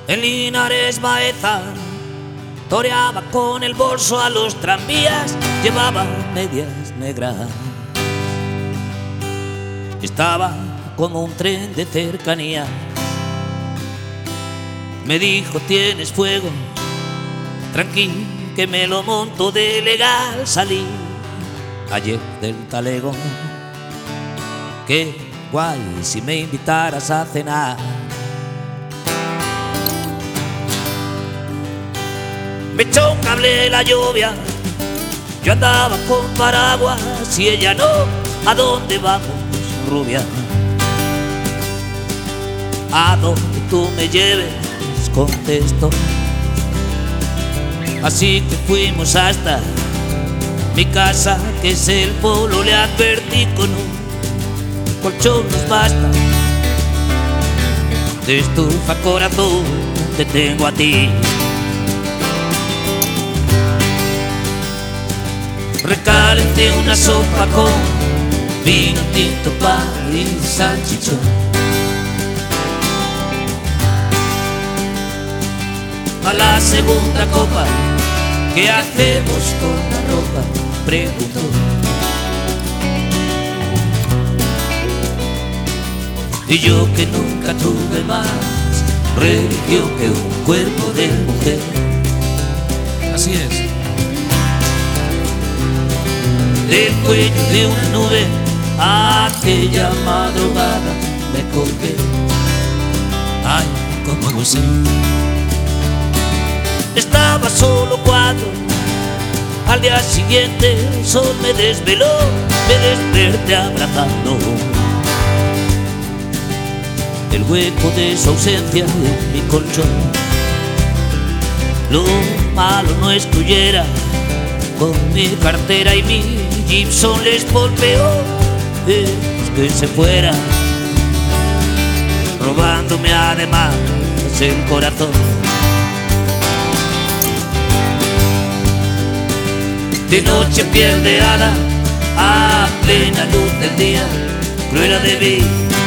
En Linares Baeza toreaba con el bolso a los tranvías, llevaba medias negras. Estaba como un tren de cercanía. Me dijo: tienes fuego, tranquilo que me lo monto de legal. Salí ayer del talego, qué guay si me invitaras a cenar. Me echó un cable la lluvia, yo andaba con paraguas y ella no. ¿A dónde vamos, rubia? A donde tú me lleves, contestó. Así que fuimos hasta mi casa, que es el polo. Le advertí: con un colchón nos basta. De estufa corazón te tengo a ti. Recalenté una sopa con vino tinto, pan y salchichón. A la segunda copa, ¿qué hacemos con la ropa?, preguntó. Y yo, que nunca tuve más religión que un cuerpo de mujer. Así es. Del cuello de una nube aquella madrugada me colgué. Ay, cómo gocé. Estaba solo cuando al día siguiente el sol me desveló. Me desperté abrazando el hueco de su ausencia en mi colchón. Lo malo no es que huyera con mi cartera y mi Gibson Les Paul, peor es que se fuera robándome además el corazón. De noche piel de hada, a plena luz del día, Cruella de Vil.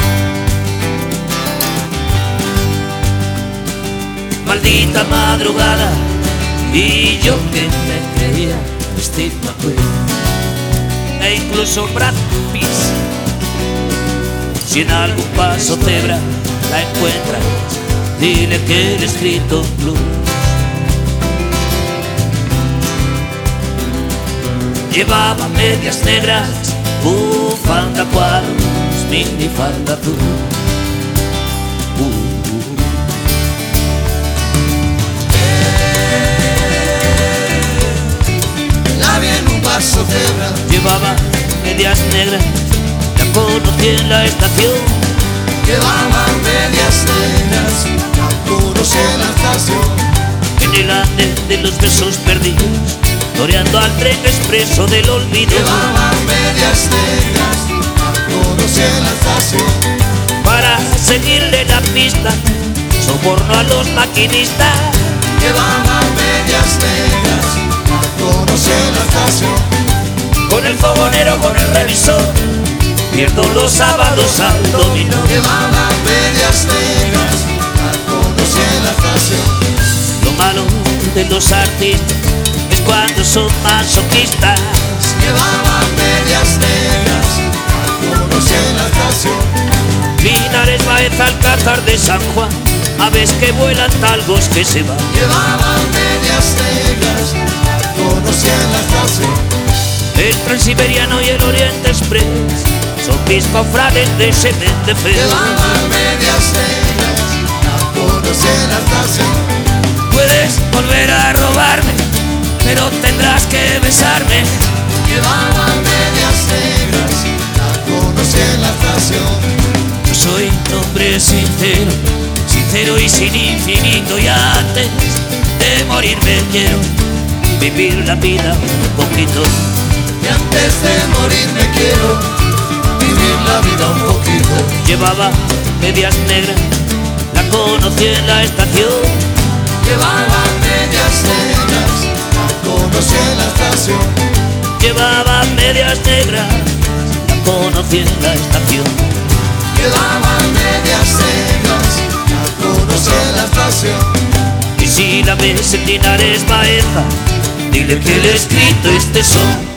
Maldita madrugada, y yo que me creía Steve McQueen e incluso Brad Pitt. Si en algún paso cebra la encuentras, dile que he escrito blues. Llevaba medias negras, bufanda cuadros, minifalda azul. La vi en un vaso cebra. Llevaba medias negras, la conocí en la estación. Llevaba medias negras, la conocí en la estación. En el andén de los besos perdidos, toreando al tren expreso del olvido. Llevaba medias negras, la conocí en la estación. Para seguirle la pista, soborno a los maquinistas. Llevaba medias negras, la conocí en la estación. Con el fogonero, con el revisor, pierdo los sábados al dominó. Llevaba medias negras, la conocí en la estación. Lo malo de los artistas es cuando son masoquistas. Llevaba medias negras, la conocí en la estación. Linares, Baeza, Alcázar de San Juan, aves que vuelan, talgos que se van. Llevaba medias negras, la conocí en la estación. El Transiberiano y el Oriente Express son mis cofrades de semente feo. Llevaba medias negras, la conocí en la estación. Puedes volver a robarme, pero tendrás que besarme. Llevaba medias negras, la conocí en la estación. Yo soy un hombre sincero, sincero y sin infinito. Y antes de morirme quiero vivir la vida un poquito. Y antes de morirme quiero vivir la vida un poquito. Llevaba medias negras, la conocí en la estación. Llevaba medias negras, la conocí en la estación. Llevaba medias negras, la conocí en la estación. Llevaba medias negras, la conocí en la estación. ves en Linares Baeza, dile que le he escrito este son.